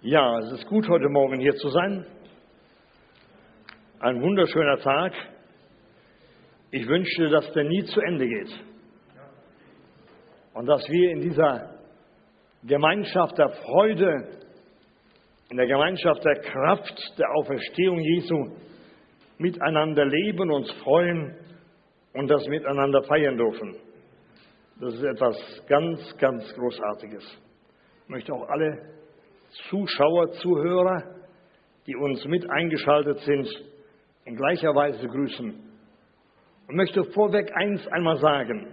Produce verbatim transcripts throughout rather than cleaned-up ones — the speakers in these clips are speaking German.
Ja, es ist gut, heute Morgen hier zu sein. Ein wunderschöner Tag. Ich wünschte, dass der nie zu Ende geht. Und dass wir in dieser Gemeinschaft der Freude, in der Gemeinschaft der Kraft der Auferstehung Jesu miteinander leben, uns freuen und das miteinander feiern dürfen. Das ist etwas ganz, ganz Großartiges. Ich möchte auch alle Zuschauer, Zuhörer, die uns mit eingeschaltet sind, in gleicher Weise grüßen. Und möchte vorweg eins einmal sagen.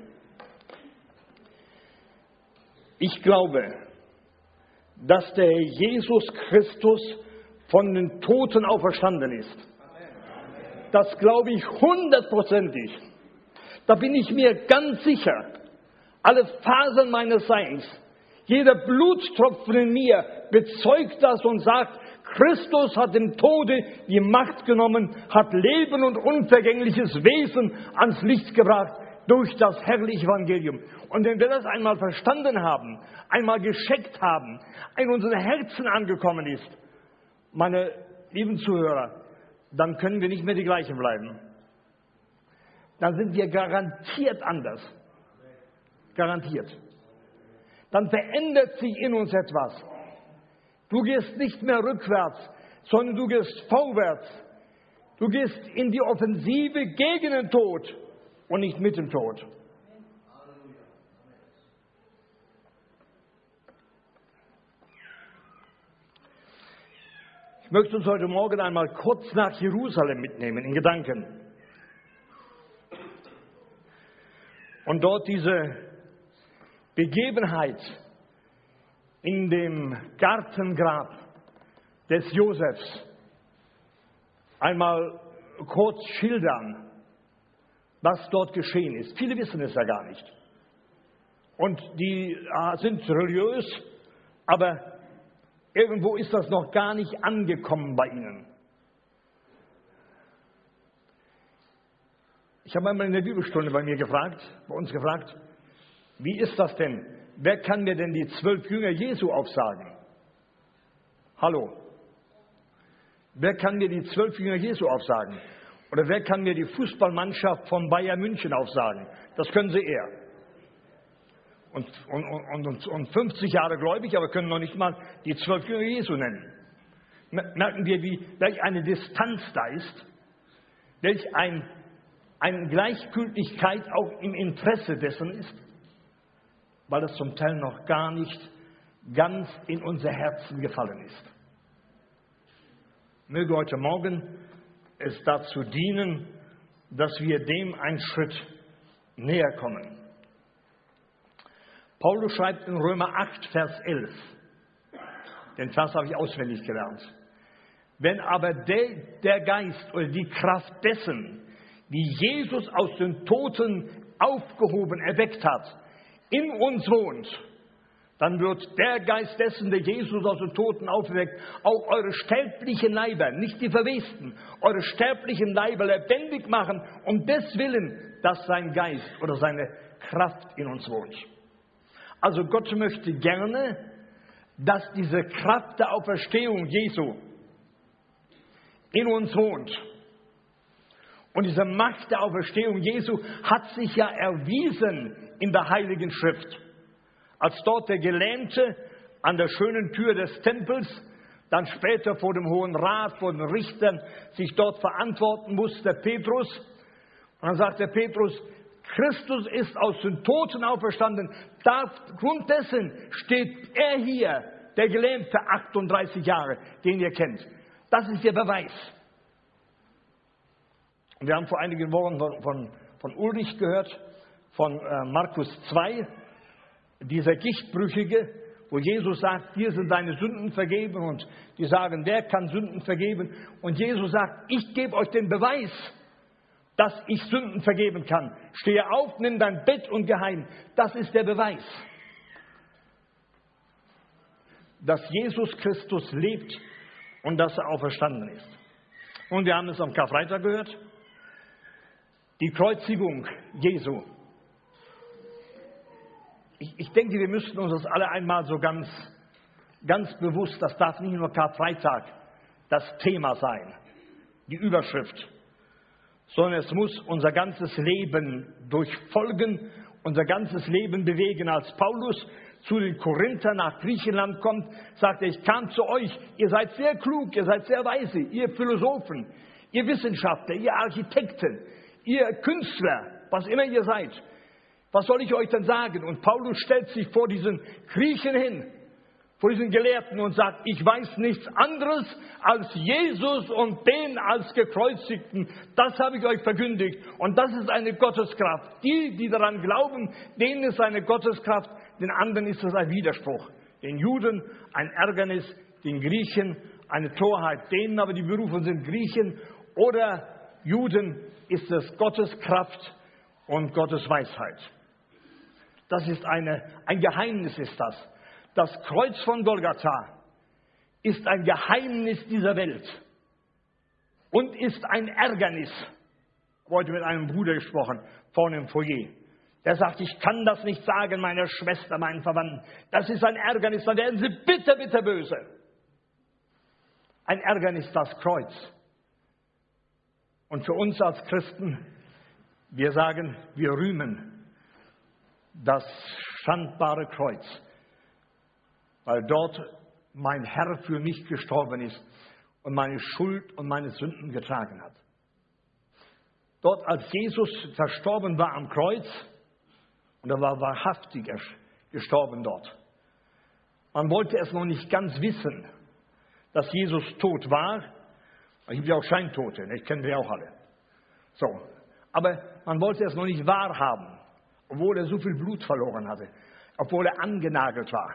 Ich glaube, dass der Jesus Christus von den Toten auferstanden ist. Das glaube ich hundertprozentig. Da bin ich mir ganz sicher. Alle Fasern meines Seins, jeder Blutstropfen in mir bezeugt das und sagt, Christus hat dem Tode die Macht genommen, hat Leben und unvergängliches Wesen ans Licht gebracht durch das herrliche Evangelium. Und wenn wir das einmal verstanden haben, einmal gescheckt haben, in unseren Herzen angekommen ist, meine lieben Zuhörer, dann können wir nicht mehr die gleichen bleiben. Dann sind wir garantiert anders. Garantiert. Dann verändert sich in uns etwas. Du gehst nicht mehr rückwärts, sondern du gehst vorwärts. Du gehst in die Offensive gegen den Tod und nicht mit dem Tod. Ich möchte uns heute Morgen einmal kurz nach Jerusalem mitnehmen, in Gedanken. Und dort diese Begebenheit in dem Gartengrab des Josefs einmal kurz schildern, was dort geschehen ist. Viele wissen es ja gar nicht. Und die sind religiös, aber irgendwo ist das noch gar nicht angekommen bei ihnen. Ich habe einmal in der Bibelstunde bei mir gefragt, bei uns gefragt, wie ist das denn? Wer kann mir denn die zwölf Jünger Jesu aufsagen? Hallo? Wer kann mir die zwölf Jünger Jesu aufsagen? Oder wer kann mir die Fußballmannschaft von Bayern München aufsagen? Das können sie eher. Und, und, und, und fünfzig Jahre gläubig, aber können noch nicht mal die zwölf Jünger Jesu nennen. Merken wir, wie, welch eine Distanz da ist? Welch ein, eine Gleichgültigkeit auch im Interesse dessen ist? Weil es zum Teil noch gar nicht ganz in unser Herzen gefallen ist. Möge heute Morgen es dazu dienen, dass wir dem einen Schritt näher kommen. Paulus schreibt in Römer acht, Vers elf, den Vers habe ich auswendig gelernt. Wenn aber der, der Geist oder die Kraft dessen, die Jesus aus den Toten aufgehoben, erweckt hat, in uns wohnt, dann wird der Geist dessen, der Jesus aus den Toten aufweckt, auch eure sterblichen Leiber, nicht die Verwesten, eure sterblichen Leiber lebendig machen, um des Willen, dass sein Geist oder seine Kraft in uns wohnt. Also Gott möchte gerne, dass diese Kraft der Auferstehung Jesu in uns wohnt. Und diese Macht der Auferstehung Jesu hat sich ja erwiesen in der Heiligen Schrift. Als dort der Gelähmte an der schönen Tür des Tempels, dann später vor dem Hohen Rat, vor den Richtern, sich dort verantworten musste, Petrus. Und dann sagt der Petrus, Christus ist aus den Toten auferstanden. Aufgrund dessen steht er hier, der Gelähmte, achtunddreißig Jahre, den ihr kennt. Das ist der Beweis. Und wir haben vor einigen Wochen von, von, von Ulrich gehört, von äh, Markus zwei, dieser Gichtbrüchige, wo Jesus sagt, dir sind deine Sünden vergeben. Und die sagen, wer kann Sünden vergeben? Und Jesus sagt, ich gebe euch den Beweis, dass ich Sünden vergeben kann. Stehe auf, nimm dein Bett und geh heim. Das ist der Beweis, dass Jesus Christus lebt und dass er auferstanden ist. Und wir haben es am Karfreitag gehört, die Kreuzigung Jesu. Ich, ich denke, wir müssten uns das alle einmal so ganz ganz bewusst, das darf nicht nur Karfreitag das Thema sein, die Überschrift, sondern es muss unser ganzes Leben durchfolgen, unser ganzes Leben bewegen. Als Paulus zu den Korinthern nach Griechenland kommt, sagt er, ich kam zu euch, ihr seid sehr klug, ihr seid sehr weise, ihr Philosophen, ihr Wissenschaftler, ihr Architekten, ihr Künstler, was immer ihr seid. Was soll ich euch denn sagen? Und Paulus stellt sich vor diesen Griechen hin, vor diesen Gelehrten und sagt, ich weiß nichts anderes als Jesus und den als Gekreuzigten. Das habe ich euch verkündigt. Und das ist eine Gotteskraft. Die, die daran glauben, denen ist eine Gotteskraft, den anderen ist es ein Widerspruch. Den Juden ein Ärgernis, den Griechen eine Torheit. Denen aber, die berufen sind, Griechen oder Juden, ist es Gottes Kraft und Gottes Weisheit. Das ist eine, ein Geheimnis ist das. Das Kreuz von Golgatha ist ein Geheimnis dieser Welt und ist ein Ärgernis. Ich habe heute mit einem Bruder gesprochen, vorne im Foyer. Der sagt, ich kann das nicht sagen, meiner Schwester, meinen Verwandten. Das ist ein Ärgernis, dann werden sie bitter, bitter böse. Ein Ärgernis, das Kreuz. Und für uns als Christen, wir sagen, wir rühmen das schandbare Kreuz, weil dort mein Herr für mich gestorben ist und meine Schuld und meine Sünden getragen hat. Dort, als Jesus verstorben war am Kreuz, und er war wahrhaftig gestorben dort. Man wollte es noch nicht ganz wissen, dass Jesus tot war. Es gibt ja auch Scheintote, das kennen wir auch alle. So. Aber man wollte es noch nicht wahrhaben, obwohl er so viel Blut verloren hatte, obwohl er angenagelt war.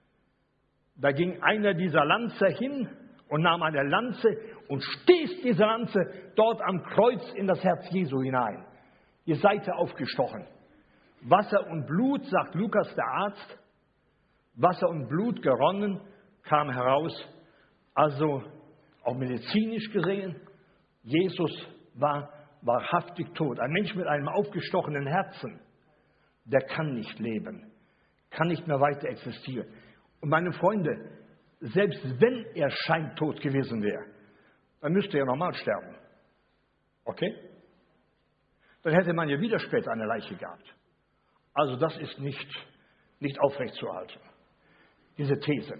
Da ging einer dieser Lanzer hin und nahm eine Lanze und stieß diese Lanze dort am Kreuz in das Herz Jesu hinein. Die Seite aufgestochen. Wasser und Blut, sagt Lukas, der Arzt, Wasser und Blut geronnen, kam heraus. Also auch medizinisch gesehen, Jesus war wahrhaftig tot. Ein Mensch mit einem aufgestochenen Herzen, der kann nicht leben, kann nicht mehr weiter existieren. Und meine Freunde, selbst wenn er scheintot gewesen wäre, dann müsste er normal sterben. Okay? Dann hätte man ja wieder später eine Leiche gehabt. Also das ist nicht, nicht aufrechtzuerhalten, diese These.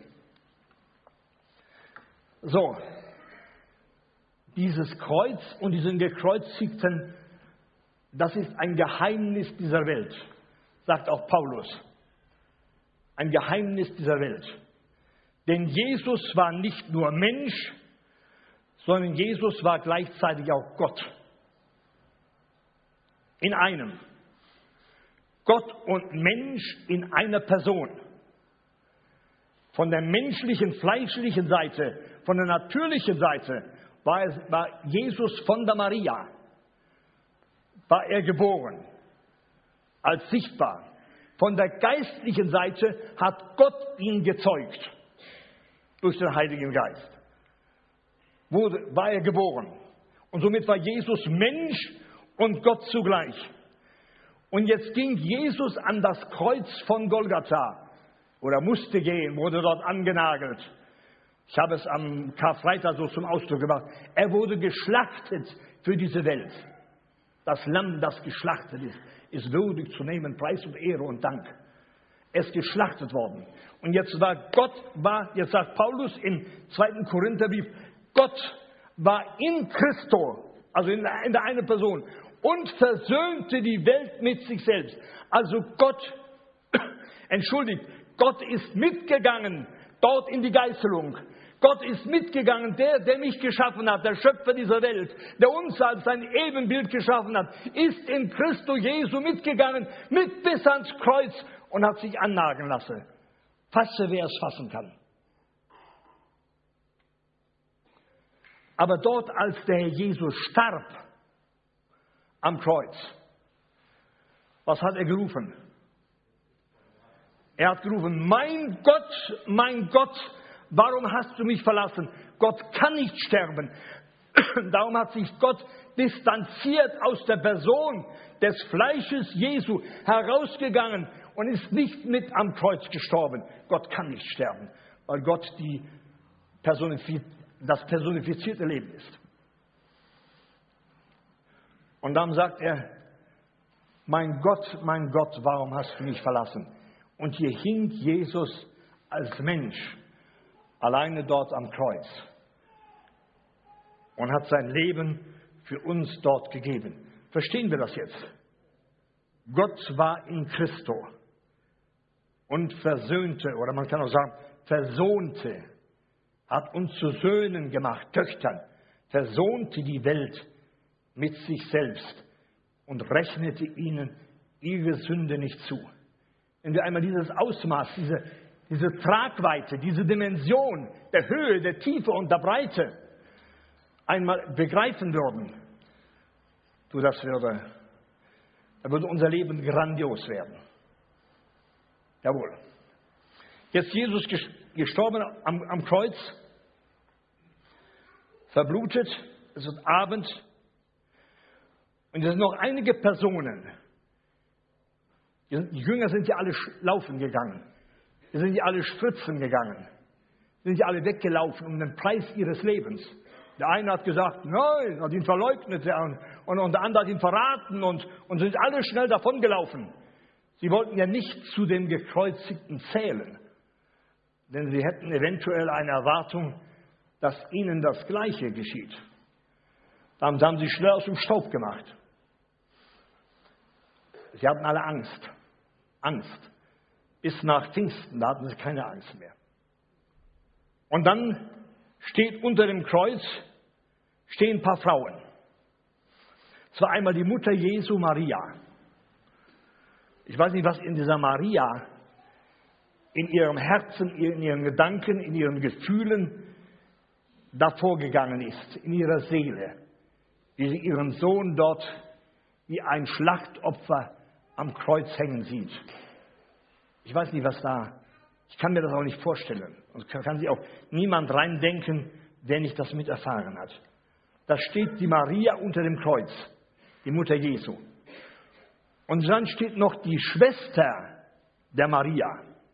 So, dieses Kreuz und diesen Gekreuzigten, das ist ein Geheimnis dieser Welt, sagt auch Paulus. Ein Geheimnis dieser Welt. Denn Jesus war nicht nur Mensch, sondern Jesus war gleichzeitig auch Gott. In einem. Gott und Mensch in einer Person. Von der menschlichen, fleischlichen Seite, von der natürlichen Seite war, es, war Jesus von der Maria, war er geboren, als sichtbar. Von der geistlichen Seite hat Gott ihn gezeugt, durch den Heiligen Geist. Wurde, war er geboren. Und somit war Jesus Mensch und Gott zugleich. Und jetzt ging Jesus an das Kreuz von Golgatha, oder musste gehen, wurde dort angenagelt. Ich habe es am Karfreitag so zum Ausdruck gebracht. Er wurde geschlachtet für diese Welt. Das Lamm, das geschlachtet ist, ist würdig zu nehmen, Preis und Ehre und Dank. Er ist geschlachtet worden. Und jetzt war Gott, war, jetzt sagt Paulus im zweiten Korintherbrief, Gott war in Christo, also in der, in der einen Person, und versöhnte die Welt mit sich selbst. Also Gott, entschuldigt, Gott ist mitgegangen dort in die Geißelung. Gott ist mitgegangen, der, der mich geschaffen hat, der Schöpfer dieser Welt, der uns als sein Ebenbild geschaffen hat, ist in Christo Jesu mitgegangen, mit bis ans Kreuz und hat sich annageln lassen. Fasse, wer es fassen kann. Aber dort, als der Herr Jesus starb, am Kreuz, was hat er gerufen? Er hat gerufen, mein Gott, mein Gott, warum hast du mich verlassen? Gott kann nicht sterben. Darum hat sich Gott distanziert aus der Person des Fleisches Jesu herausgegangen und ist nicht mit am Kreuz gestorben. Gott kann nicht sterben. weil Gott die Personifiz- das personifizierte Leben ist. Und dann sagt er, mein Gott, mein Gott, warum hast du mich verlassen? Und hier hing Jesus als Mensch alleine dort am Kreuz und hat sein Leben für uns dort gegeben. Verstehen wir das jetzt? Gott war in Christo und versöhnte, oder man kann auch sagen, versohnte, hat uns zu Söhnen gemacht, Töchtern, versohnte die Welt mit sich selbst und rechnete ihnen ihre Sünde nicht zu. Wenn wir einmal dieses Ausmaß, diese, diese Tragweite, diese Dimension der Höhe, der Tiefe und der Breite einmal begreifen würden, du, das würde, da würde unser Leben grandios werden. Jawohl. Jetzt Jesus gestorben am, am Kreuz, verblutet, es wird Abend, und es sind noch einige Personen, die Jünger sind ja alle laufen gegangen, die sind ja alle spritzen gegangen, die sind ja alle weggelaufen um den Preis ihres Lebens. Der eine hat gesagt, nein, hat ihn verleugnet, und, und, und der andere hat ihn verraten und, und sind alle schnell davongelaufen. Sie wollten ja nicht zu dem Gekreuzigten zählen, denn sie hätten eventuell eine Erwartung, dass ihnen das Gleiche geschieht. Dann haben sie schnell aus dem Staub gemacht. Sie hatten alle Angst. Angst. Bis nach Pfingsten, da hatten sie keine Angst mehr. Und dann steht unter dem Kreuz, stehen ein paar Frauen. Es war einmal die Mutter Jesu, Maria. Ich weiß nicht, was in dieser Maria, in ihrem Herzen, in ihren Gedanken, in ihren Gefühlen da vorgegangen ist, in ihrer Seele, wie sie ihren Sohn dort wie ein Schlachtopfer am Kreuz hängen sieht. Ich weiß nicht, was da, ich kann mir das auch nicht vorstellen. Und kann, kann sich auch niemand reindenken, der nicht das mit erfahren hat. Da steht die Maria unter dem Kreuz, die Mutter Jesu. Und dann steht noch die Schwester der Maria,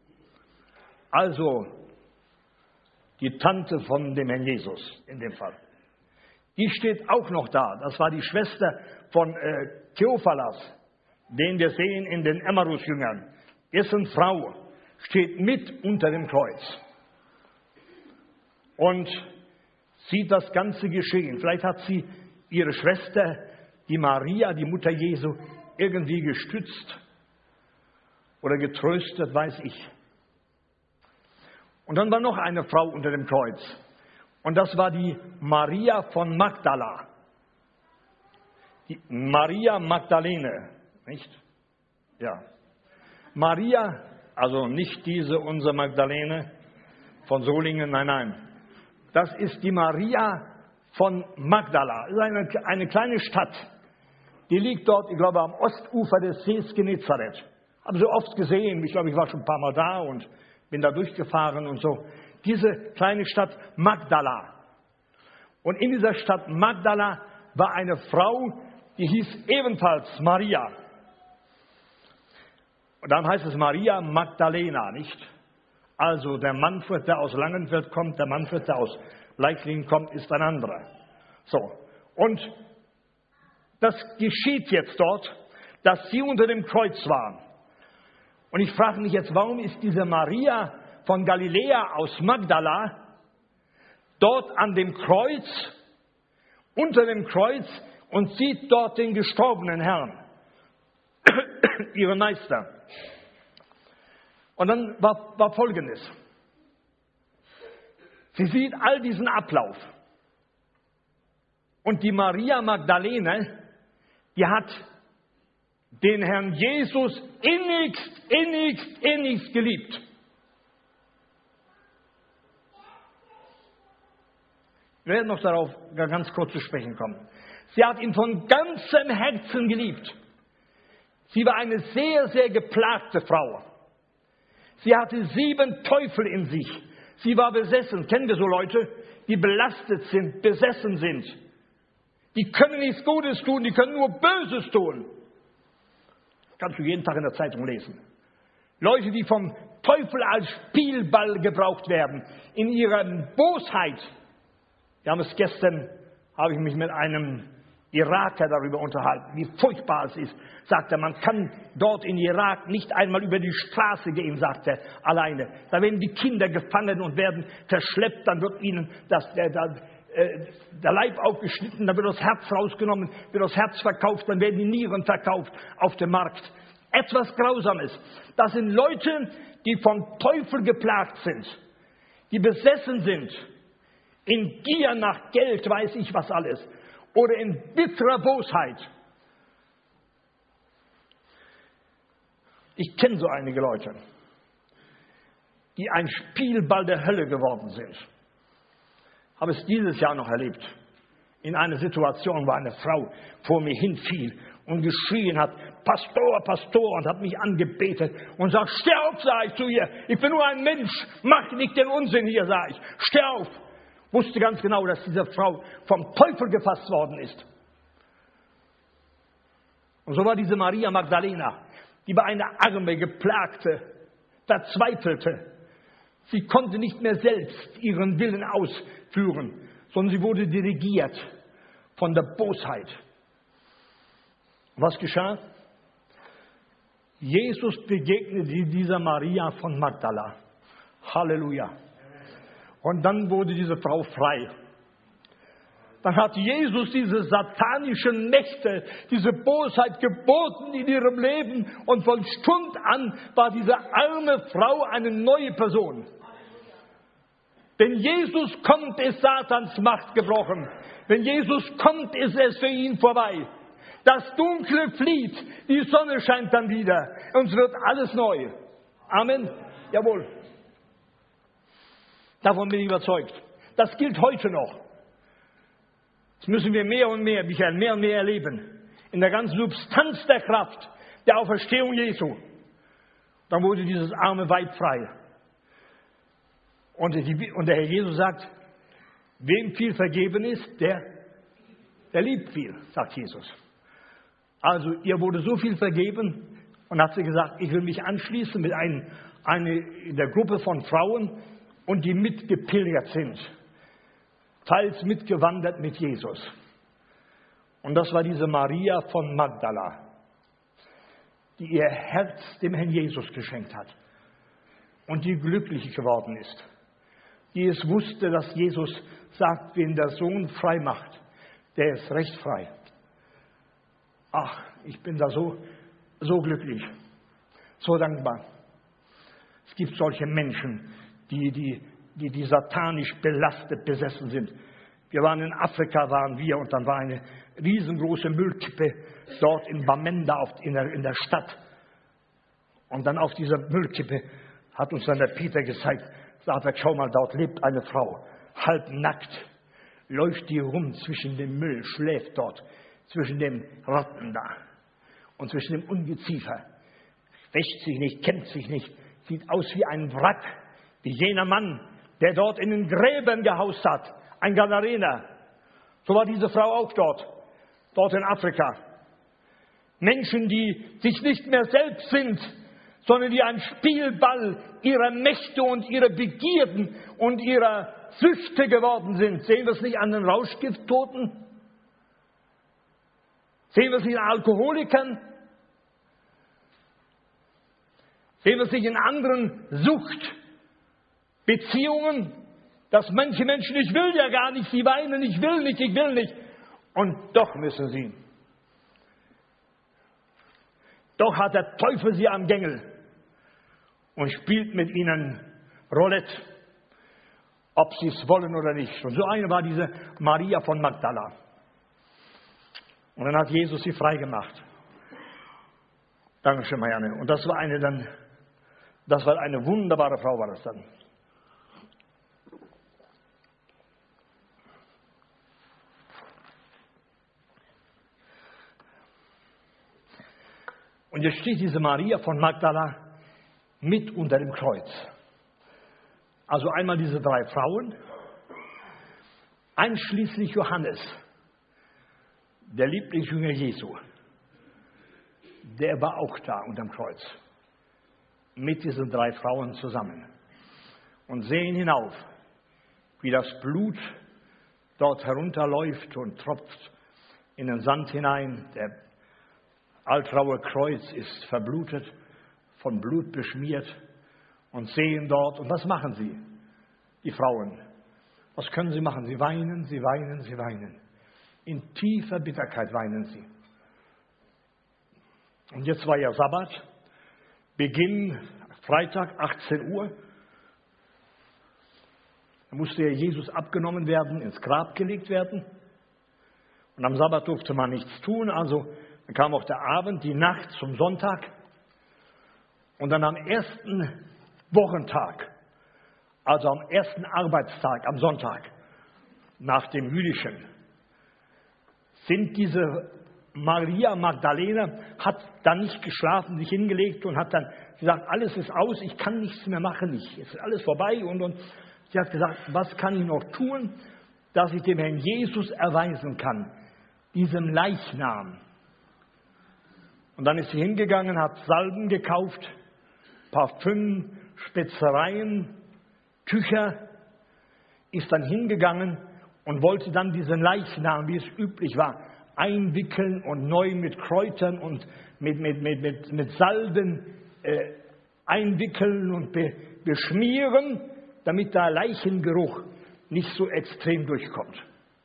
also die Tante von dem Herrn Jesus in dem Fall. Die steht auch noch da. Das war die Schwester von äh, Theophalas, den wir sehen in den Emmaus-Jüngern. Dessen Frau steht mit unter dem Kreuz und sieht das ganze Geschehen. Vielleicht hat sie ihre Schwester, die Maria, die Mutter Jesu, irgendwie gestützt oder getröstet, weiß ich. Und dann war noch eine Frau unter dem Kreuz. Und das war die Maria von Magdala. Die Maria Magdalene, nicht? Ja. Maria, also nicht diese unsere Magdalene von Solingen, nein, nein. Das ist die Maria von Magdala. Das ist eine, eine kleine Stadt. Die liegt dort, ich glaube, am Ostufer des Sees Genezareth. Habe sie oft gesehen. Ich glaube, ich war schon ein paar Mal da und bin da durchgefahren und so. Diese kleine Stadt Magdala. Und in dieser Stadt Magdala war eine Frau, die hieß ebenfalls Maria. Und dann heißt es Maria Magdalena, nicht? Also der Manfred, der aus Langenfeld kommt, der Manfred, der aus Leichlingen kommt, ist ein anderer. So. Und das geschieht jetzt dort, dass sie unter dem Kreuz waren. Und ich frage mich jetzt, warum ist diese Maria von Galiläa aus Magdala dort an dem Kreuz, unter dem Kreuz und sieht dort den gestorbenen Herrn, ihren Meister. Und dann war, war Folgendes. Sie sieht all diesen Ablauf. Und die Maria Magdalene, die hat den Herrn Jesus innigst, innigst, innigst geliebt. Wir werden noch darauf ganz kurz zu sprechen kommen. Sie hat ihn von ganzem Herzen geliebt. Sie war eine sehr, sehr geplagte Frau. Sie hatte sieben Teufel in sich. Sie war besessen. Kennen wir so Leute, die belastet sind, besessen sind? Die können nichts Gutes tun, die können nur Böses tun. Kannst du jeden Tag in der Zeitung lesen. Leute, die vom Teufel als Spielball gebraucht werden, in ihrer Bosheit. Wir haben es gestern, habe ich mich mit einem Iraker darüber unterhalten, wie furchtbar es ist. Sagt er, man kann dort in Irak nicht einmal über die Straße gehen, sagt er, alleine. Da werden die Kinder gefangen und werden verschleppt, dann wird ihnen das, der, der, der Leib aufgeschnitten, dann wird das Herz rausgenommen, wird das Herz verkauft, dann werden die Nieren verkauft auf dem Markt. Etwas Grausames. Das sind Leute, die vom Teufel geplagt sind, die besessen sind, in Gier nach Geld, weiß ich was alles, oder in bitterer Bosheit. Ich kenne so einige Leute, die ein Spielball der Hölle geworden sind. Habe es dieses Jahr noch erlebt. In einer Situation, wo eine Frau vor mir hinfiel und geschrien hat, Pastor, Pastor, und hat mich angebetet und sagt, steh auf, sag ich zu ihr, ich bin nur ein Mensch, mach nicht den Unsinn hier, sag ich, steh auf. Wusste ganz genau, dass diese Frau vom Teufel gefasst worden ist. Und so war diese Maria Magdalena, die war eine arme, geplagte, verzweifelte. Sie konnte nicht mehr selbst ihren Willen ausführen, sondern sie wurde dirigiert von der Bosheit. Was geschah? Jesus begegnete dieser Maria von Magdala. Halleluja. Und dann wurde diese Frau frei. Dann hat Jesus diese satanischen Mächte, diese Bosheit geboten in ihrem Leben. Und von Stund an war diese arme Frau eine neue Person. Wenn Jesus kommt, ist Satans Macht gebrochen. Wenn Jesus kommt, ist es für ihn vorbei. Das Dunkle flieht, die Sonne scheint dann wieder. Und es wird alles neu. Amen. Jawohl. Davon bin ich überzeugt. Das gilt heute noch. Das müssen wir mehr und mehr, Michael, mehr und mehr erleben. In der ganzen Substanz der Kraft der Auferstehung Jesu. Dann wurde dieses arme Weib frei. Und, die, und der Herr Jesus sagt, wem viel vergeben ist, der, der liebt viel, sagt Jesus. Also ihr wurde so viel vergeben und hat sie gesagt, ich will mich anschließen mit einem, eine, in der Gruppe von Frauen, und die mitgepilgert sind, teils mitgewandert mit Jesus. Und das war diese Maria von Magdala, die ihr Herz dem Herrn Jesus geschenkt hat und die glücklich geworden ist, die es wusste, dass Jesus sagt, wen der Sohn frei macht, der ist recht frei. Ach, ich bin da so, so glücklich, so dankbar. Es gibt solche Menschen, Die, die, die, die satanisch belastet, besessen sind. Wir waren in Afrika, waren wir, und dann war eine riesengroße Müllkippe dort in Bamenda auf, in, der, in der Stadt. Und dann auf dieser Müllkippe hat uns dann der Peter gezeigt, sagt er, schau mal, dort lebt eine Frau, halb nackt, läuft die rum zwischen dem Müll, schläft dort, zwischen den Ratten da und zwischen dem Ungeziefer. Wäscht sich nicht, kennt sich nicht, sieht aus wie ein Wrack. Wie jener Mann, der dort in den Gräbern gehaust hat, ein Gadarener. So war diese Frau auch dort, dort in Afrika. Menschen, die sich nicht mehr selbst sind, sondern die ein Spielball ihrer Mächte und ihrer Begierden und ihrer Süchte geworden sind. Sehen wir es nicht an den Rauschgifttoten? Sehen wir es nicht an Alkoholikern? Sehen wir es nicht in anderen Suchtbeziehungen, dass manche Menschen, ich will ja gar nicht, sie weinen, ich will nicht, ich will nicht. Und doch müssen sie. Doch hat der Teufel sie am Gängel und spielt mit ihnen Roulette, ob sie es wollen oder nicht. Und so eine war diese Maria von Magdala. Und dann hat Jesus sie freigemacht. Dankeschön, Marianne. Und das war eine dann, das war eine wunderbare Frau, war das dann. Und jetzt steht diese Maria von Magdala mit unter dem Kreuz. Also einmal diese drei Frauen, einschließlich Johannes, der Lieblingsjünger Jesu. Der war auch da unterm Kreuz. mit diesen drei Frauen zusammen und sehen hinauf, wie das Blut dort herunterläuft und tropft in den Sand hinein. Der Altraue Kreuz ist verblutet, von Blut beschmiert, und sehen dort. Und was machen sie, die Frauen? Was können sie machen? Sie weinen, sie weinen, sie weinen. In tiefer Bitterkeit weinen sie. Und jetzt war ja Sabbat, Beginn Freitag, achtzehn Uhr. Da musste ja Jesus abgenommen werden, ins Grab gelegt werden. Und am Sabbat durfte man nichts tun, also dann kam auch der Abend, die Nacht zum Sonntag. Und dann am ersten Wochentag, also am ersten Arbeitstag, am Sonntag, nach dem Jüdischen, sind diese Maria Magdalena, hat dann nicht geschlafen, sich hingelegt und hat dann gesagt, alles ist aus, ich kann nichts mehr machen, ich, es ist alles vorbei. Und, und sie hat gesagt, was kann ich noch tun, dass ich dem Herrn Jesus erweisen kann, diesem Leichnam. Und dann ist sie hingegangen, hat Salben gekauft, Parfüm, Spezereien, Tücher, ist dann hingegangen und wollte dann diesen Leichnam, wie es üblich war, einwickeln und neu mit Kräutern und mit, mit, mit, mit, mit Salben äh, einwickeln und be, beschmieren, damit der Leichengeruch nicht so extrem durchkommt.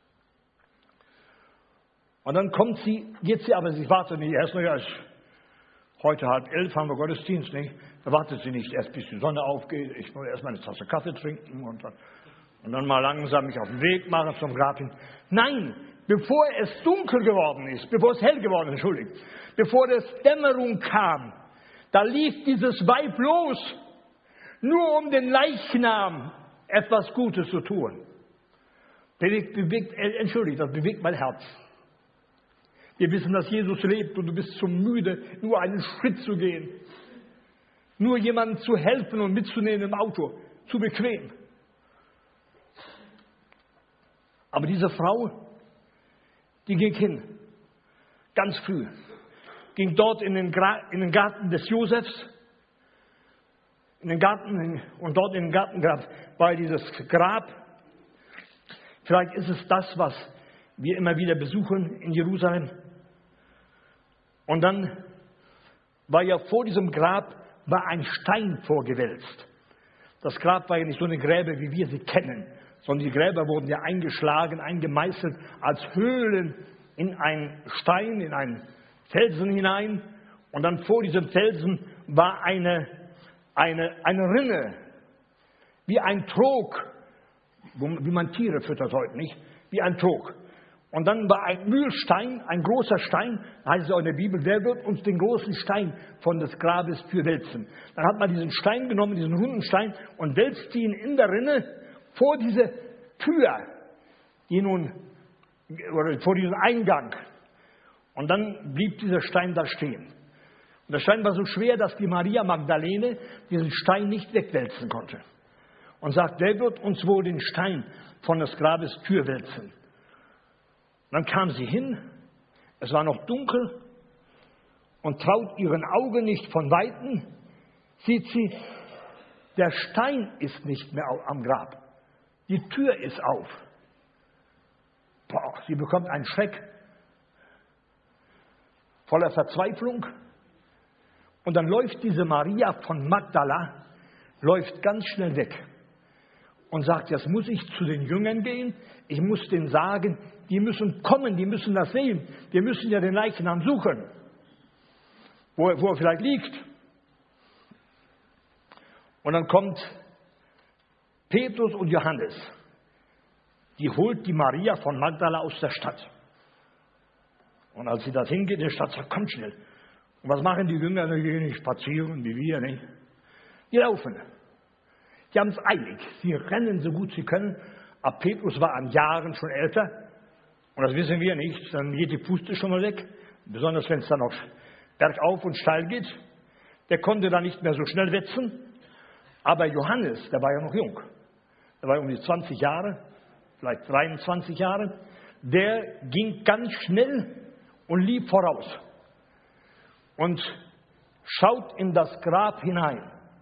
Und dann kommt sie, geht sie, aber sie wartet nicht erst, naja, heute halb elf haben wir Gottesdienst, nicht? Da wartet sie nicht erst, bis die Sonne aufgeht. Ich muss erst mal eine Tasse Kaffee trinken und dann, und dann mal langsam mich auf den Weg machen zum Grab hin. Nein, bevor es dunkel geworden ist, bevor es hell geworden ist, Entschuldigung, bevor es Dämmerung kam, da lief dieses Weib los, nur um den Leichnam etwas Gutes zu tun. Bewegt, bewegt, entschuldigt, das bewegt mein Herz. Wir wissen, dass Jesus lebt und du bist zu müde, nur einen Schritt zu gehen. Nur jemandem zu helfen und mitzunehmen im Auto. Zu bequem. Aber diese Frau, die ging hin. Ganz früh. Ging dort in den, Gra- in den Garten des Josefs. In den Garten, und dort in den Garten war dieses Grab. Vielleicht ist es das, was wir immer wieder besuchen in Jerusalem. Und dann war ja vor diesem Grab war ein Stein vorgewälzt. Das Grab war ja nicht so eine Gräber, wie wir sie kennen, sondern die Gräber wurden ja eingeschlagen, eingemeißelt als Höhlen in einen Stein, in einen Felsen hinein. Und dann vor diesem Felsen war eine, eine, eine Rinne, wie ein Trog, wie man Tiere füttert heute, nicht? Wie ein Trog. Und dann war ein Mühlstein, ein großer Stein, heißt es auch in der Bibel, wer wird uns den großen Stein von des Grabes für wälzen? Dann hat man diesen Stein genommen, diesen runden Stein, und wälzte ihn in der Rinne vor diese Tür, die nun, oder vor diesen Eingang. Und dann blieb dieser Stein da stehen. Und der Stein war so schwer, dass die Maria Magdalene diesen Stein nicht wegwälzen konnte. Und sagt, wer wird uns wohl den Stein von des Grabes Tür wälzen? Dann kam sie hin, es war noch dunkel, und traut ihren Augen nicht von Weitem, sieht sie, der Stein ist nicht mehr am Grab, die Tür ist auf. Boah, sie bekommt einen Schreck, voller Verzweiflung, und dann läuft diese Maria von Magdala, läuft ganz schnell weg und sagt, jetzt muss ich zu den Jüngern gehen, ich muss denen sagen, die müssen kommen, die müssen das sehen. Wir müssen ja den Leichnam suchen, wo er, wo er vielleicht liegt. Und dann kommt Petrus und Johannes. Die holt die Maria von Magdala aus der Stadt. Und als sie da hingeht in die Stadt, sagt, komm schnell. Und was machen die Jünger? Die gehen nicht spazieren, wie wir, nicht? Die laufen. Die haben es eilig. Sie rennen so gut sie können. Aber Petrus war an Jahren schon älter. Und das wissen wir nicht, dann geht die Puste schon mal weg, besonders wenn es dann noch bergauf und steil geht. Der konnte dann nicht mehr so schnell wetzen. Aber Johannes, der war ja noch jung, der war um die zwanzig Jahre, vielleicht dreiundzwanzig Jahre, der ging ganz schnell und lief voraus und schaut in das Grab hinein.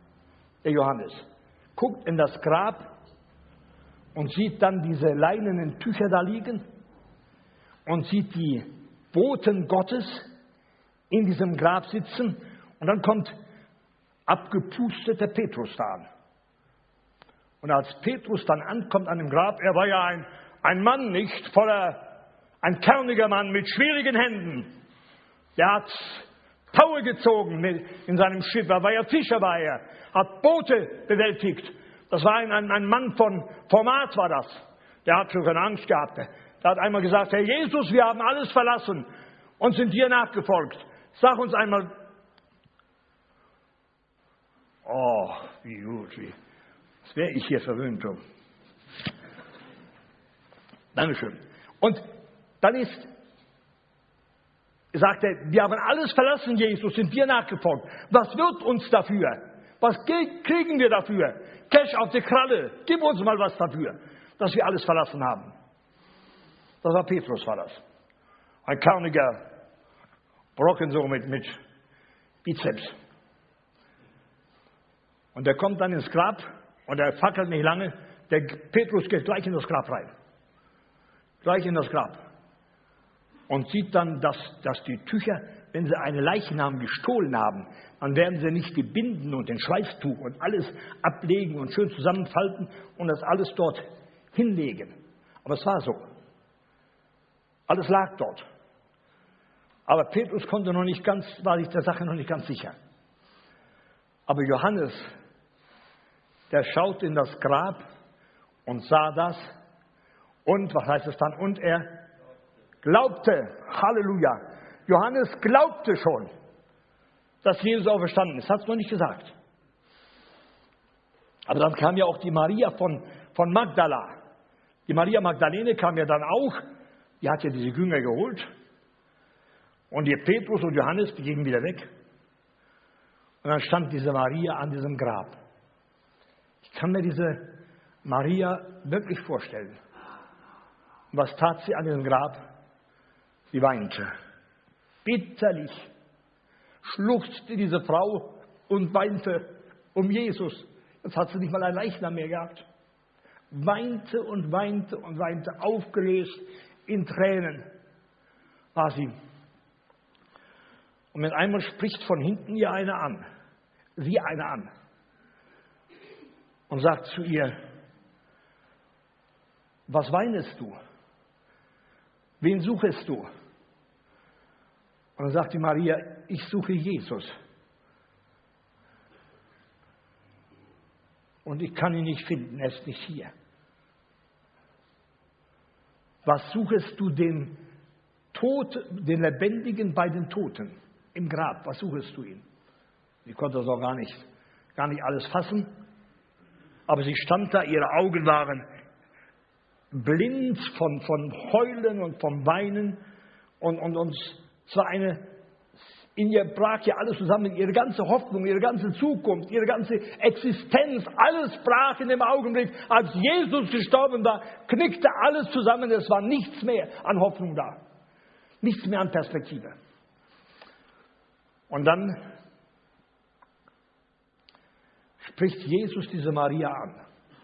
der Johannes, guckt in das Grab und sieht dann diese leinenen Tücher da liegen und sieht die Boten Gottes in diesem Grab sitzen. Und dann kommt abgepusteter Petrus da an. Und als Petrus dann ankommt an dem Grab, er war ja ein, ein Mann, nicht voller, ein kerniger Mann mit schwierigen Händen. Der hat Taue gezogen mit, in seinem Schiff, er war ja Fischer, war er, hat Boote bewältigt. Das war ein, ein, ein Mann von Format, war das. Der hat schon keine Angst gehabt. Der hat einmal gesagt, Herr Jesus, wir haben alles verlassen und sind dir nachgefolgt. Sag uns einmal, oh, wie gut, wie, das wäre ich hier verwöhnt. Dankeschön. Und dann ist, sagt er, wir haben alles verlassen, Jesus, sind dir nachgefolgt. Was wird uns dafür? Was kriegen wir dafür? Cash auf die Kralle, gib uns mal was dafür, dass wir alles verlassen haben. Das war Petrus, war das. Ein kerniger Brocken so mit, mit Bizeps. Und der kommt dann ins Grab und er fackelt nicht lange. Der Petrus geht gleich in das Grab rein. Gleich in das Grab. Und sieht dann, dass, dass die Tücher, wenn sie eine Leichnam gestohlen haben, dann werden sie nicht die Binden und den Schweißtuch und alles ablegen und schön zusammenfalten und das alles dort hinlegen. Aber es war so. Alles lag dort. Aber Petrus konnte noch nicht ganz, war sich der Sache noch nicht ganz sicher. Aber Johannes, der schaut in das Grab und sah das. Und, was heißt es dann? Und er glaubte. Halleluja. Johannes glaubte schon, dass Jesus auferstanden ist. Hat es noch nicht gesagt. Aber dann kam ja auch die Maria von, von Magdala. Die Maria Magdalene kam ja dann auch. Die hat ja diese Jünger geholt. Und die Petrus und Johannes, die gingen wieder weg. Und dann stand diese Maria an diesem Grab. Ich kann mir diese Maria wirklich vorstellen. Und was tat sie an diesem Grab? Sie weinte. Bitterlich schluchzte diese Frau und weinte um Jesus. Jetzt hat sie nicht mal ein Leichnam mehr gehabt. Weinte und weinte und weinte, aufgelöst in Tränen war sie. Und mit einmal spricht von hinten ihr eine an, sie eine an und sagt zu ihr, was weinest du? Wen suchest du? Und dann sagt die Maria, ich suche Jesus. Und ich kann ihn nicht finden, er ist nicht hier. Was suchest du den Tod, den Lebendigen bei den Toten im Grab? Was suchest du ihn? Sie konnte das auch gar nicht, gar nicht alles fassen. Aber sie stand da, ihre Augen waren blind von, von Heulen und vom Weinen. Und, und, und es war eine, in ihr brach ja alles zusammen, ihre ganze Hoffnung, ihre ganze Zukunft, ihre ganze Existenz, alles brach in dem Augenblick. Als Jesus gestorben war, knickte alles zusammen, es war nichts mehr an Hoffnung da. Nichts mehr an Perspektive. Und dann spricht Jesus diese Maria an.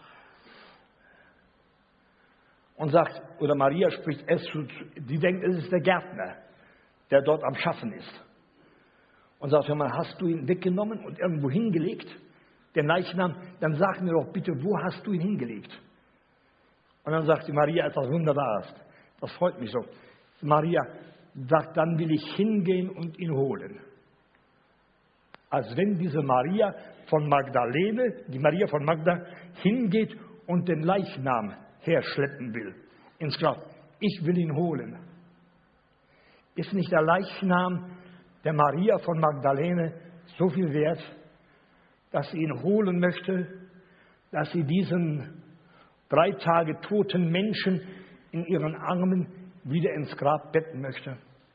Und sagt, oder Maria spricht es zu, die denkt, es ist der Gärtner, der dort am Schaffen ist. Und sagt, hör mal, hast du ihn weggenommen und irgendwo hingelegt, den Leichnam, dann sag mir doch bitte, wo hast du ihn hingelegt? Und dann sagt die Maria etwas Wunderbares. Das freut mich so. Maria sagt, dann will ich hingehen und ihn holen. Als wenn diese Maria von Magdalene, die Maria von Magda, hingeht und den Leichnam herschleppen will ins Grab. Ich will ihn holen. Ist nicht der Leichnam der Maria von Magdalene so viel wert, dass sie ihn holen möchte, dass sie diesen drei Tage toten Menschen in ihren Armen wieder ins Grab betten möchte?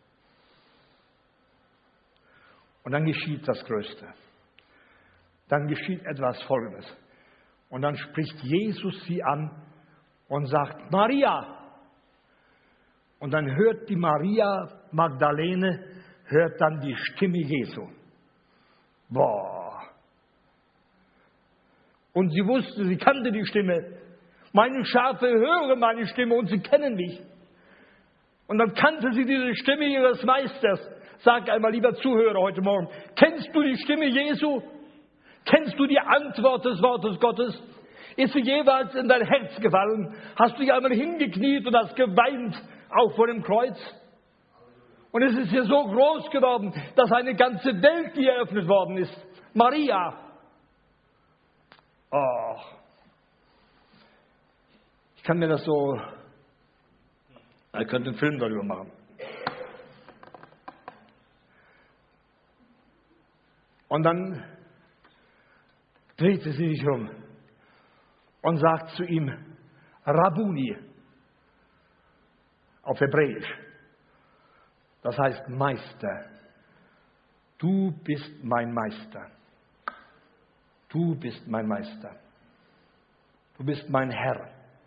Und dann geschieht das Größte. Dann geschieht etwas Folgendes. Und dann spricht Jesus sie an und sagt, Maria. Und dann hört die Maria Magdalene, hört dann die Stimme Jesu. Boah. Und sie wusste, sie kannte die Stimme. Meine Schafe hören meine Stimme und sie kennen mich. Und dann kannte sie diese Stimme ihres Meisters. Sag einmal, lieber Zuhörer heute Morgen, kennst du die Stimme Jesu? Kennst du die Antwort des Wortes Gottes? Ist sie jeweils in dein Herz gefallen? Hast du dich einmal hingekniet und hast geweint, auch vor dem Kreuz? Und es ist hier so groß geworden, dass eine ganze Welt dir eröffnet worden ist. Maria. Oh. Ich kann mir das so, ich könnte einen Film darüber machen. Und dann drehte sie sich um und sagt zu ihm, Rabuni, auf Hebräisch. Das heißt Meister. Du bist mein Meister. Du bist mein Meister. Du bist mein Herr.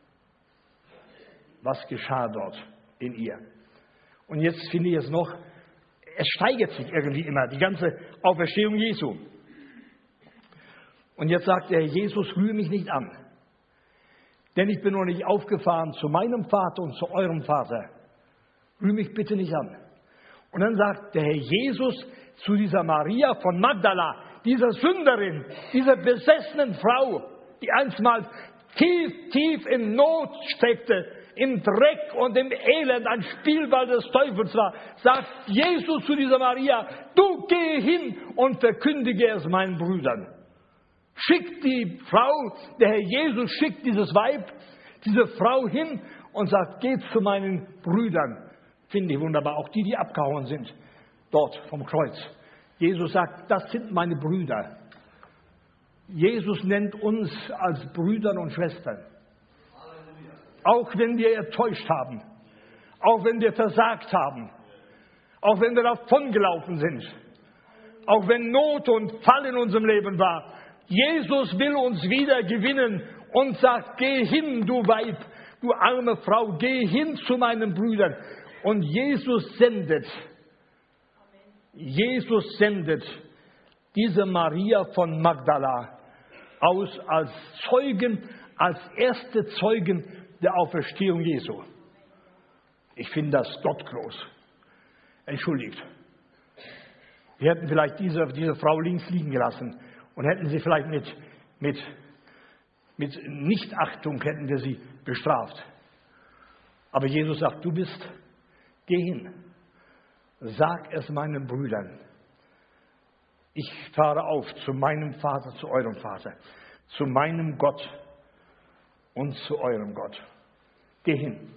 Was geschah dort in ihr? Und jetzt finde ich es noch, es steigert sich irgendwie immer, die ganze Auferstehung Jesu. Und jetzt sagt er, Jesus, rühre mich nicht an. Denn ich bin noch nicht aufgefahren zu meinem Vater und zu eurem Vater. Rühre mich bitte nicht an. Und dann sagt der Herr Jesus zu dieser Maria von Magdala, dieser Sünderin, dieser besessenen Frau, die einstmals tief, tief in Not steckte, im Dreck und im Elend, ein Spielball des Teufels war, sagt Jesus zu dieser Maria, du geh hin und verkündige es meinen Brüdern. Schickt die Frau, der Herr Jesus schickt dieses Weib, diese Frau hin und sagt, geht zu meinen Brüdern. Finde ich wunderbar, auch die, die abgehauen sind, dort vom Kreuz. Jesus sagt, das sind meine Brüder. Jesus nennt uns als Brüder und Schwestern. Auch wenn wir enttäuscht haben, auch wenn wir versagt haben, auch wenn wir davongelaufen sind, auch wenn Not und Fall in unserem Leben war, Jesus will uns wieder gewinnen und sagt, geh hin, du Weib, du arme Frau, geh hin zu meinen Brüdern. Und Jesus sendet, Jesus sendet diese Maria von Magdala aus als Zeugen, als erste Zeugen der Auferstehung Jesu. Ich finde das Gott groß. Entschuldigt. Wir hätten vielleicht diese, diese Frau links liegen gelassen und hätten sie vielleicht mit, mit, mit Nichtachtung hätten wir sie bestraft. Aber Jesus sagt, du bist, geh hin, sag es meinen Brüdern. Ich fahre auf zu meinem Vater, zu eurem Vater, zu meinem Gott und zu eurem Gott. Geh hin.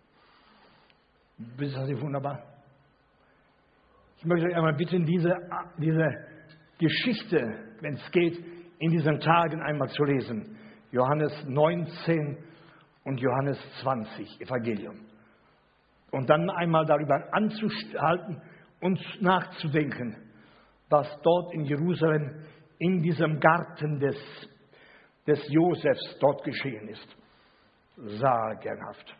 Ist das nicht wunderbar? Ich möchte euch einmal bitten, diese, diese Geschichte, wenn es geht, in diesen Tagen einmal zu lesen. Johannes neunzehn und Johannes zwanzig, Evangelium. Und dann einmal darüber anzuhalten und nachzudenken, was dort in Jerusalem, in diesem Garten des, des Josefs dort geschehen ist. Sagenhaft.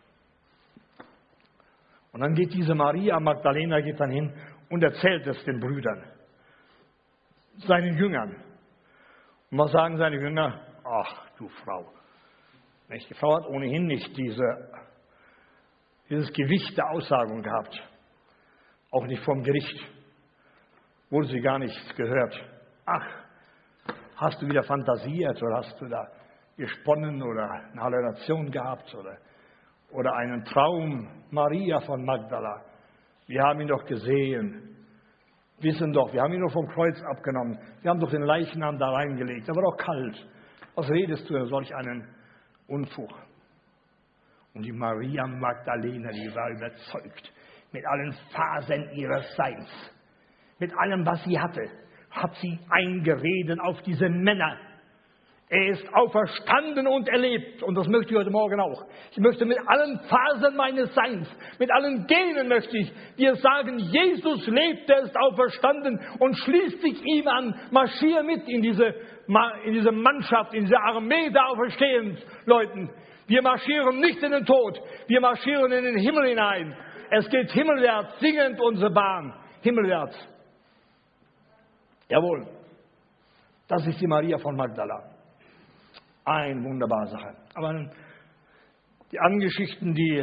Und dann geht diese Maria Magdalena geht dann hin und erzählt es den Brüdern, seinen Jüngern. Und was sagen seine Jünger? Ach, du Frau. Die Frau hat ohnehin nicht diese, dieses Gewicht der Aussagung gehabt. Auch nicht vom Gericht. Wurde sie gar nicht gehört. Ach, hast du wieder fantasiert oder hast du da gesponnen oder eine Halluzination gehabt oder, oder einen Traum? Maria von Magdala. Wir haben ihn doch gesehen. Wissen doch, wir haben ihn doch vom Kreuz abgenommen. Wir haben doch den Leichnam da reingelegt. Er war doch kalt. Was redest du in solch einen Unfug? Und die Maria Magdalena, die war überzeugt, mit allen Fasern ihres Seins, mit allem, was sie hatte, hat sie eingeredet auf diese Männer. Er ist auferstanden und erlebt. Und das möchte ich heute Morgen auch. Ich möchte mit allen Fasern meines Seins, mit allen Genen möchte ich dir sagen, Jesus lebt, er ist auferstanden und schließt dich ihm an. Marschier mit in diese, in diese Mannschaft, in diese Armee der auferstehenden Leuten. Wir marschieren nicht in den Tod, wir marschieren in den Himmel hinein. Es geht himmelwärts, singend unsere Bahn. Himmelwärts. Jawohl. Das ist die Maria von Magdala. Eine wunderbare Sache. Aber die anderen Geschichten, die,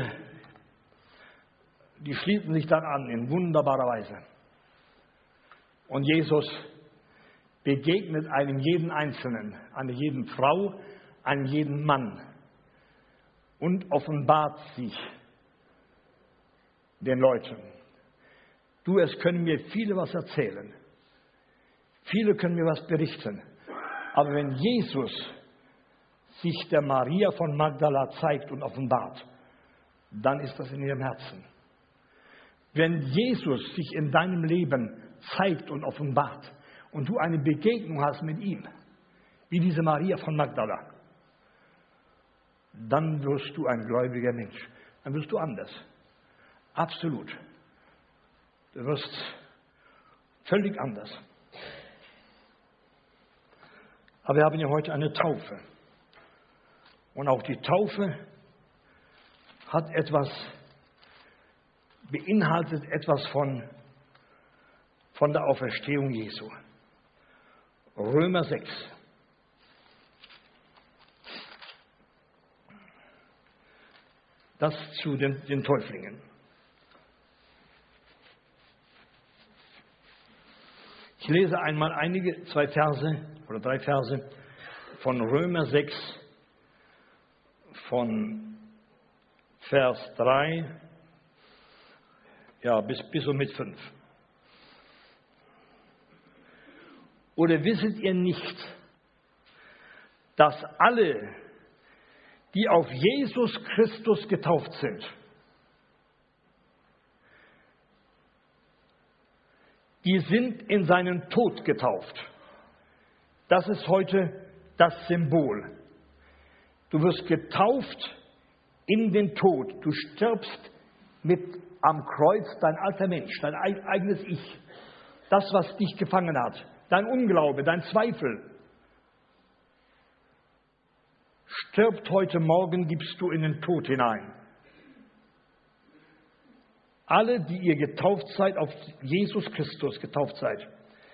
die schließen sich dann an in wunderbarer Weise. Und Jesus begegnet einem jeden Einzelnen, einer jeden Frau, einem jeden Mann und offenbart sich den Leuten. Du, es können mir viele was erzählen. Viele können mir was berichten. Aber wenn Jesus sich der Maria von Magdala zeigt und offenbart, dann ist das in ihrem Herzen. Wenn Jesus sich in deinem Leben zeigt und offenbart und du eine Begegnung hast mit ihm, wie diese Maria von Magdala, dann wirst du ein gläubiger Mensch. Dann wirst du anders. Absolut. Du wirst völlig anders. Aber wir haben ja heute eine Taufe. Und auch die Taufe hat etwas, beinhaltet etwas von, von der Auferstehung Jesu. Römer sechs. Das zu den, den Täuflingen. Ich lese einmal einige, zwei Verse oder drei Verse von Römer sechs, von Vers drei, ja, bis, bis und mit fünf. Oder wisset ihr nicht, dass alle, die auf Jesus Christus getauft sind, die sind in seinen Tod getauft. Das ist heute das Symbol. Du wirst getauft in den Tod. Du stirbst mit am Kreuz, dein alter Mensch, dein eigenes Ich. Das, was dich gefangen hat. Dein Unglaube, dein Zweifel. Stirbt heute Morgen, gibst du in den Tod hinein. Alle, die ihr getauft seid, auf Jesus Christus getauft seid,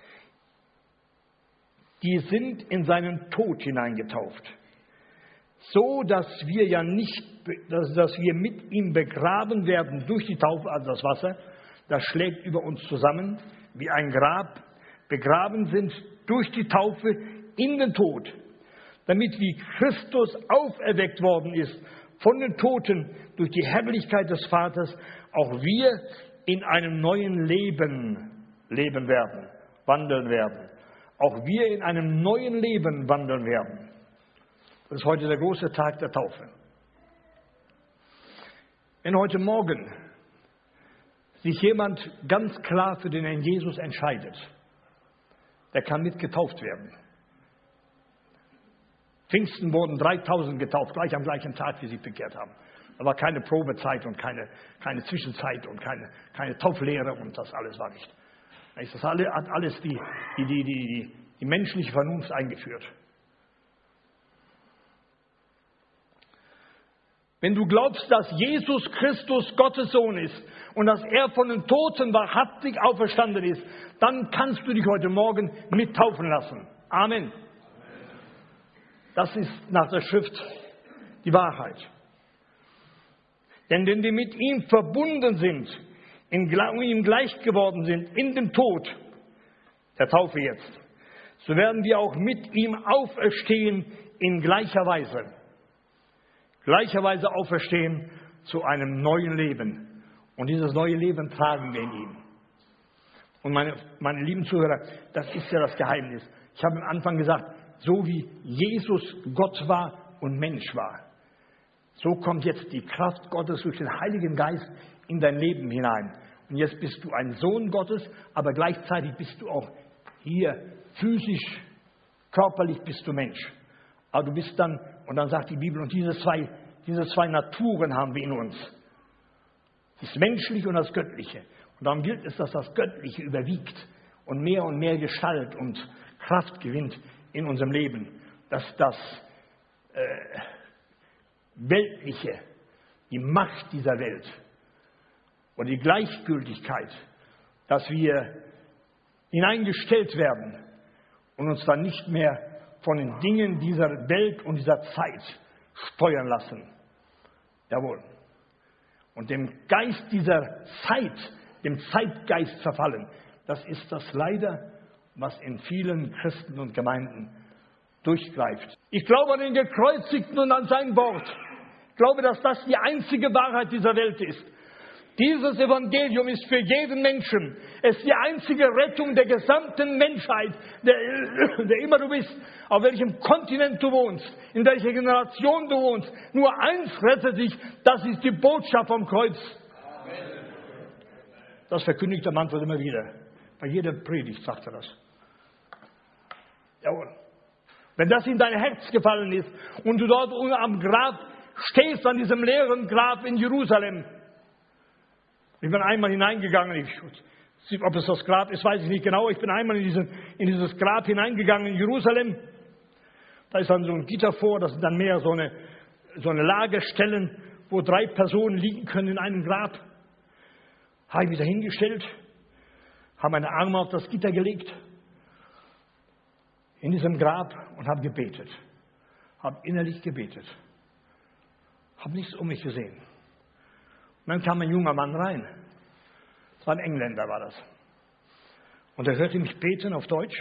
die sind in seinen Tod hineingetauft. So, dass wir ja nicht, dass, dass wir mit ihm begraben werden durch die Taufe, also das Wasser, das schlägt über uns zusammen, wie ein Grab, begraben sind durch die Taufe in den Tod, damit wie Christus auferweckt worden ist von den Toten durch die Herrlichkeit des Vaters, auch wir in einem neuen Leben leben werden, wandeln werden. Auch wir in einem neuen Leben wandeln werden. Das ist heute der große Tag der Taufe. Wenn heute Morgen sich jemand ganz klar für den Herrn Jesus entscheidet, der kann mit getauft werden. Pfingsten wurden dreitausend getauft, gleich am gleichen Tag, wie sie bekehrt haben. Da war keine Probezeit und keine, keine Zwischenzeit und keine, keine Tauflehre und das alles war nicht. Das hat alles die, die, die, die, die menschliche Vernunft eingeführt. Wenn du glaubst, dass Jesus Christus Gottes Sohn ist und dass er von den Toten wahrhaftig auferstanden ist, dann kannst du dich heute Morgen mittaufen lassen. Amen. Das ist nach der Schrift die Wahrheit. Denn wenn wir mit ihm verbunden sind, in ihm gleich geworden sind, in dem Tod, der Taufe jetzt, so werden wir auch mit ihm auferstehen in gleicher Weise. Gleicherweise auferstehen zu einem neuen Leben. Und dieses neue Leben tragen wir in ihm. Und meine, meine lieben Zuhörer, das ist ja das Geheimnis. Ich habe am Anfang gesagt, so wie Jesus Gott war und Mensch war, so kommt jetzt die Kraft Gottes durch den Heiligen Geist in dein Leben hinein. Und jetzt bist du ein Sohn Gottes, aber gleichzeitig bist du auch hier physisch, körperlich bist du Mensch. Aber du bist dann, und dann sagt die Bibel, und diese zwei, diese zwei Naturen haben wir in uns. Das Menschliche und das Göttliche. Und darum gilt es, dass das Göttliche überwiegt und mehr und mehr Gestalt und Kraft gewinnt in unserem Leben. Dass das äh, Weltliche, die Macht dieser Welt und die Gleichgültigkeit, dass wir hineingestellt werden und uns dann nicht mehr von den Dingen dieser Welt und dieser Zeit steuern lassen. Jawohl. Und dem Geist dieser Zeit, dem Zeitgeist verfallen. Das ist das leider, was in vielen Christen und Gemeinden durchgreift. Ich glaube an den Gekreuzigten und an sein Wort. Ich glaube, dass das die einzige Wahrheit dieser Welt ist. Dieses Evangelium ist für jeden Menschen. Es ist die einzige Rettung der gesamten Menschheit, der, der immer du bist, auf welchem Kontinent du wohnst, in welcher Generation du wohnst. Nur eins rettet dich, das ist die Botschaft vom Kreuz. Das verkündigt der Manfred immer wieder. Bei jeder Predigt sagt er das. Jawohl. Wenn das in dein Herz gefallen ist und du dort am Grab stehst, an diesem leeren Grab in Jerusalem. Ich bin einmal hineingegangen, ich, ob es das Grab ist, weiß ich nicht genau. Ich bin einmal in, diesen, in dieses Grab hineingegangen in Jerusalem. Da ist dann so ein Gitter vor, das sind dann mehr so eine, so eine Lagerstellen, wo drei Personen liegen können in einem Grab. Habe ich mich da hingestellt, habe meine Arme auf das Gitter gelegt, in diesem Grab und habe gebetet. Habe innerlich gebetet. Habe nichts um mich gesehen. Und dann kam ein junger Mann rein. Das war ein Engländer, war das. Und er hörte mich beten auf Deutsch.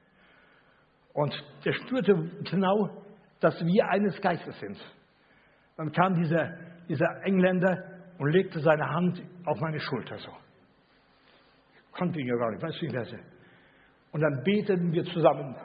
Und der spürte genau, dass wir eines Geistes sind. Dann kam dieser, dieser Engländer und legte seine Hand auf meine Schulter so. Ich konnte ihn ja gar nicht, weißt du, wie das ist. Und dann beteten wir zusammen.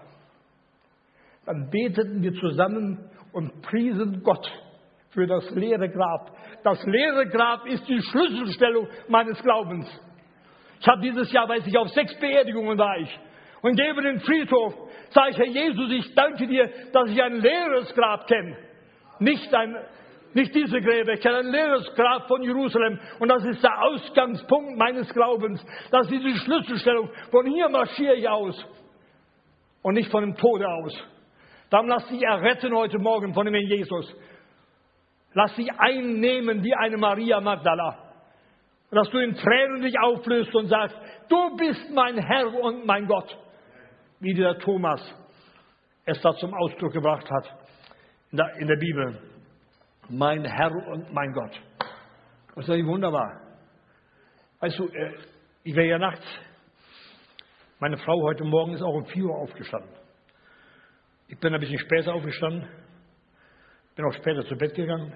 Dann beteten wir zusammen und priesen Gott für das leere Grab. Das leere Grab ist die Schlüsselstellung meines Glaubens. Ich habe dieses Jahr, weiß ich, auf sechs Beerdigungen war ich. Und gebe den Friedhof, sage ich, Herr Jesus, ich danke dir, dass ich ein leeres Grab kenne. Nicht, ein, nicht diese Gräber, ich kenne ein leeres Grab von Jerusalem. Und das ist der Ausgangspunkt meines Glaubens. Das ist die Schlüsselstellung. Von hier marschiere ich aus. Und nicht von dem Tode aus. Darum lass dich erretten heute Morgen von dem Herrn Jesus. Lass dich einnehmen wie eine Maria Magdala. Und dass du in Tränen dich auflöst und sagst, du bist mein Herr und mein Gott. Wie der Thomas es da zum Ausdruck gebracht hat in der, in der Bibel. Mein Herr und mein Gott. Das ist ja wunderbar. Weißt du, ich wäre ja nachts. Meine Frau heute Morgen ist auch um vier Uhr aufgestanden. Ich bin ein bisschen später aufgestanden. Bin auch später zu Bett gegangen.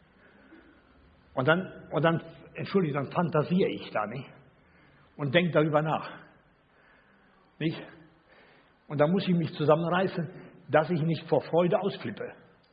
Und dann, und dann, entschuldige, dann fantasiere ich da, nicht? Und denke darüber nach. Nicht? Und dann muss ich mich zusammenreißen, dass ich nicht vor Freude ausflippe.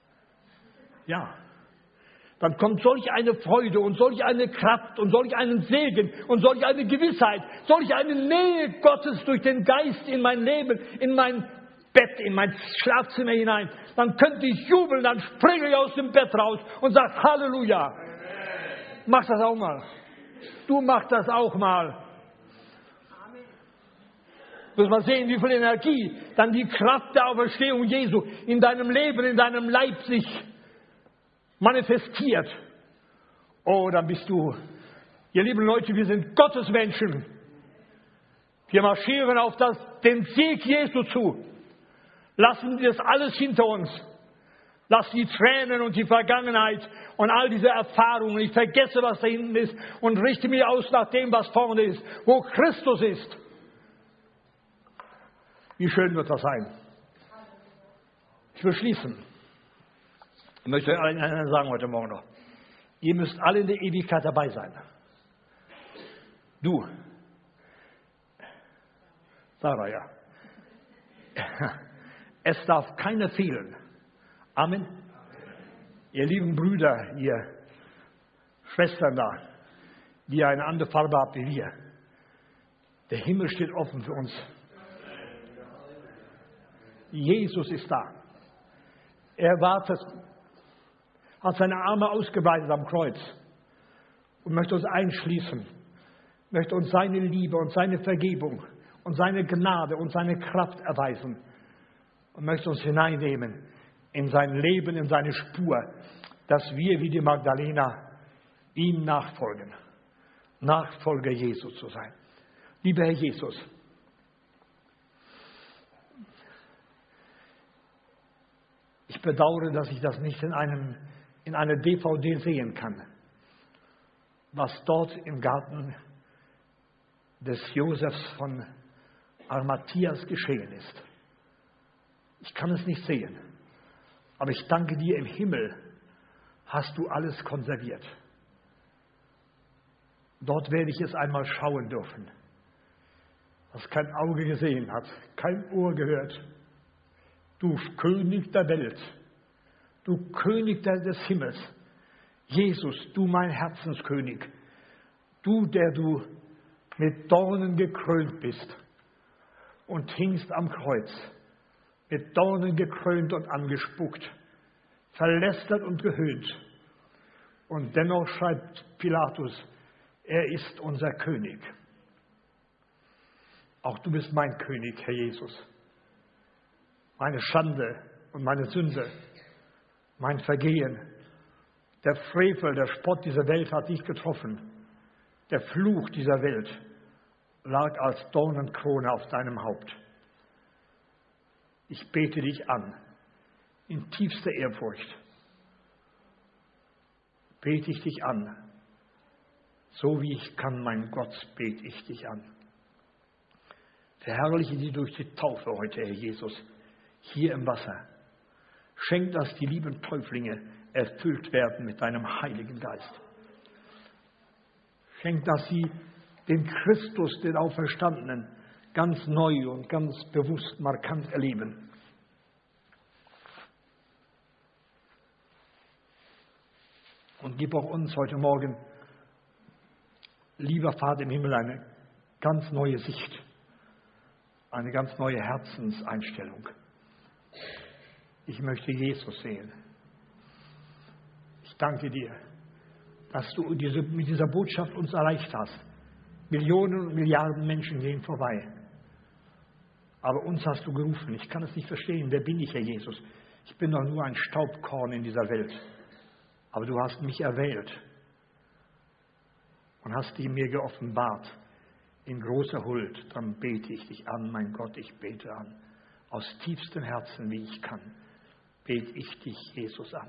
Ja. Dann kommt solch eine Freude und solch eine Kraft und solch einen Segen und solch eine Gewissheit, solch eine Nähe Gottes durch den Geist in mein Leben, in mein Bett, in mein Schlafzimmer hinein. Dann könnte ich jubeln, dann springe ich aus dem Bett raus und sage Halleluja. Amen. Mach das auch mal. Du mach das auch mal. Du wirst mal sehen, wie viel Energie dann die Kraft der Auferstehung Jesu in deinem Leben, in deinem Leib sich manifestiert. Oh, dann bist du, ihr lieben Leute, wir sind Gottes Menschen. Wir marschieren auf das, den Sieg Jesu zu. Lassen wir das alles hinter uns. Lass die Tränen und die Vergangenheit und all diese Erfahrungen. Ich vergesse, was da hinten ist und richte mich aus nach dem, was vorne ist, wo Christus ist. Wie schön wird das sein. Ich will schließen. Ich möchte euch allen einen sagen heute Morgen noch. Ihr müsst alle in der Ewigkeit dabei sein. Du. Sarah, ja. Es darf keiner fehlen. Amen. Amen. Ihr lieben Brüder, ihr Schwestern da, die eine andere Farbe habt wie wir. Der Himmel steht offen für uns. Jesus ist da. Er wartet, hat seine Arme ausgebreitet am Kreuz und möchte uns einschließen, möchte uns seine Liebe und seine Vergebung und seine Gnade und seine Kraft erweisen. Und möchte uns hineinnehmen in sein Leben, in seine Spur, dass wir wie die Magdalena ihm nachfolgen. Nachfolger Jesu zu sein. Lieber Herr Jesus, bedauere, dass ich das nicht in, einem, in einer D V D sehen kann, was dort im Garten des Josefs von Arimatheas geschehen ist. Ich kann es nicht sehen, aber ich danke dir, im Himmel hast du alles konserviert. Dort werde ich es einmal schauen dürfen, was kein Auge gesehen hat, kein Ohr gehört. Du König der Welt, du König des Himmels, Jesus, du mein Herzenskönig, du, der du mit Dornen gekrönt bist und hingst am Kreuz, mit Dornen gekrönt und angespuckt, verlästert und gehöhnt. Und dennoch schreibt Pilatus, er ist unser König. Auch du bist mein König, Herr Jesus. Meine Schande und meine Sünde, mein Vergehen, der Frevel, der Spott dieser Welt hat dich getroffen. Der Fluch dieser Welt lag als Dornenkrone auf deinem Haupt. Ich bete dich an, in tiefster Ehrfurcht. Bete ich dich an, so wie ich kann, mein Gott, bete ich dich an. Verherrliche dich durch die Taufe heute, Herr Jesus, hier im Wasser. Schenk, dass die lieben Täuflinge erfüllt werden mit deinem Heiligen Geist. Schenk, dass sie den Christus, den Auferstandenen, ganz neu und ganz bewusst, markant erleben. Und gib auch uns heute Morgen, lieber Vater im Himmel, eine ganz neue Sicht, eine ganz neue Herzenseinstellung. Ich möchte Jesus sehen. Ich danke dir, dass du diese, mit dieser Botschaft uns erreicht hast. Millionen und Milliarden Menschen gehen vorbei. Aber uns hast du gerufen. Ich kann es nicht verstehen. Wer bin ich, Herr Jesus? Ich bin doch nur ein Staubkorn in dieser Welt. Aber du hast mich erwählt und hast die mir geoffenbart in großer Huld. Dann bete ich dich an, mein Gott, ich bete an. Aus tiefstem Herzen, wie ich kann, bete ich dich, Jesus, an.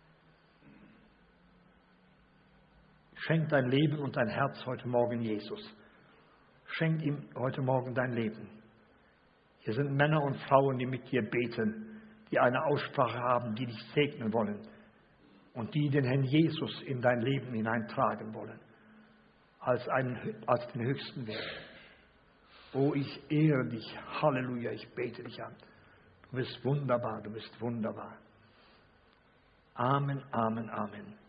Schenk dein Leben und dein Herz heute Morgen Jesus. Schenk ihm heute Morgen dein Leben. Hier sind Männer und Frauen, die mit dir beten, die eine Aussprache haben, die dich segnen wollen und die den Herrn Jesus in dein Leben hineintragen wollen, als, einen, als den höchsten Wert. Oh, ich ehre dich. Halleluja, ich bete dich an. Du bist wunderbar, du bist wunderbar. Amen, Amen, Amen.